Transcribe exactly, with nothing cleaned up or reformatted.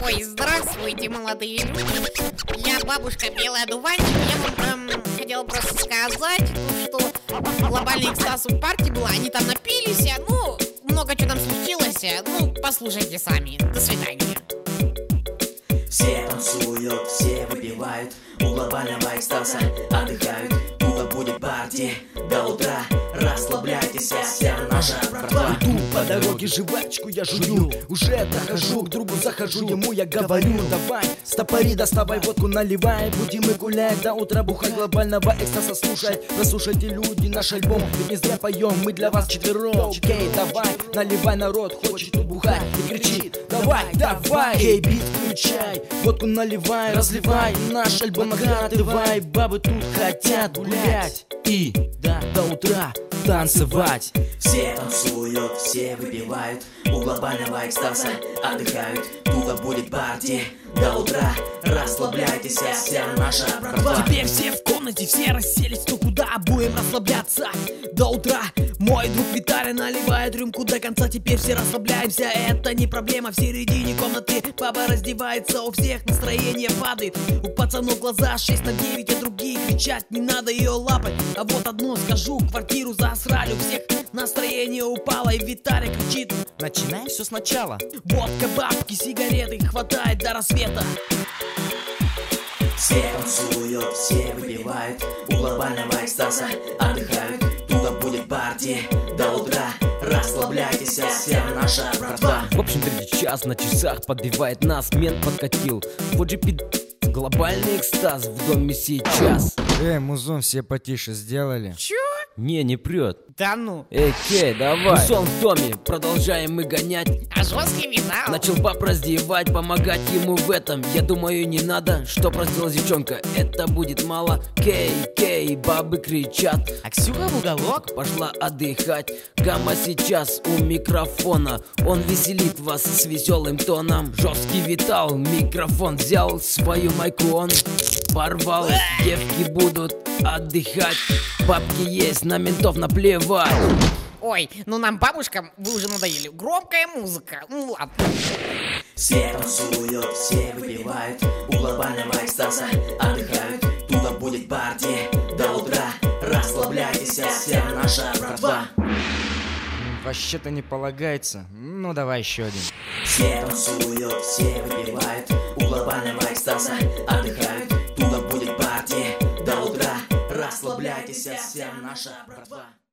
Ой, здравствуйте, молодые люди. Я бабушка Белый Одуванчик. Я вам эм, хотела просто сказать, что глобальный экстаз у партии была. Они там напились, ну, много чего там случилось. Ну, послушайте сами. До свидания. Все танцуют, все выпивают, у глобального экстаза отдыхают. Туго будет партия до утра. Расслабляйтесь, вся наша братва. Иду по дороге, жвачку я жую. Уже дохожу, к другу захожу, ему я говорю: давай, стопори, доставай водку, наливай. Будем мы гулять до утра, бухать, глобального экстаза слушай. Прослушайте, люди, наш альбом, ведь не зря поем, мы для вас четвером. Окей, давай, наливай, народ хочет тут бухать и кричит: давай, давай. Эй, бит включай, водку наливай, разливай. Наш альбом накатывай, бабы тут хотят гулять и да, до утра танцевать. Все танцуют, все выпивают, у глобального экстаза отдыхают. Туго будет партия до утра. Расслабляйтесь, вся наша братва. Теперь все в комнате, все расселись, то куда будем расслабляться до утра. Мой друг Виталий наливает рюмку до конца. Теперь все расслабляемся, это не проблема. В середине комнаты баба раздевается, у всех настроение падает. У пацанов глаза шесть на девять, а другие кричат: не надо ее лапать. А вот одно скажу, квартиру засрали, у всех настроение упало. И Виталий кричит: начинаем все сначала. водка, бабки, сигареты, хватает до рассвета. Все танцуют, все выпивают, у глобального экстаза отдыхают. Туго будет партия до утра. Расслабляйтесь, вся наша братва. В общем, третий час на часах подбивает нас, мент подкатил. Вот же пид... глобальный экстаз в доме сейчас. Эй, музон, все потише сделали? Чё? Не, не прет. Да ну. Эй, Кей, давай. Музон в доме, продолжаем мы гонять. А жесткий видал? Начал баб раздевать, помогать ему в этом. Я думаю, не надо, что простила девчонка, это будет мало. Кей, Кей, бабы кричат. А Ксюха в уголок Пошла отдыхать. Гамма сейчас у микрофона, он веселит вас с веселым тоном. Жесткий Витал микрофон взял, свою майку он порвал. Девки будут отдыхать, бабки есть, на ментов наплевать. Ой, ну нам, бабушкам, вы уже надоели. Громкая музыка, ну ладно. Все танцуют, все выпивают, у глобального экстаза отдыхают. Туго будет партия до утра. Расслабляйтесь, вся наша братва. Вообще-то не полагается. Ну давай еще один. Все танцуют, все выпивают, у глобального экстаза отдыхают. Туго будет партия до утра. Расслабляйтесь, вся наша братва.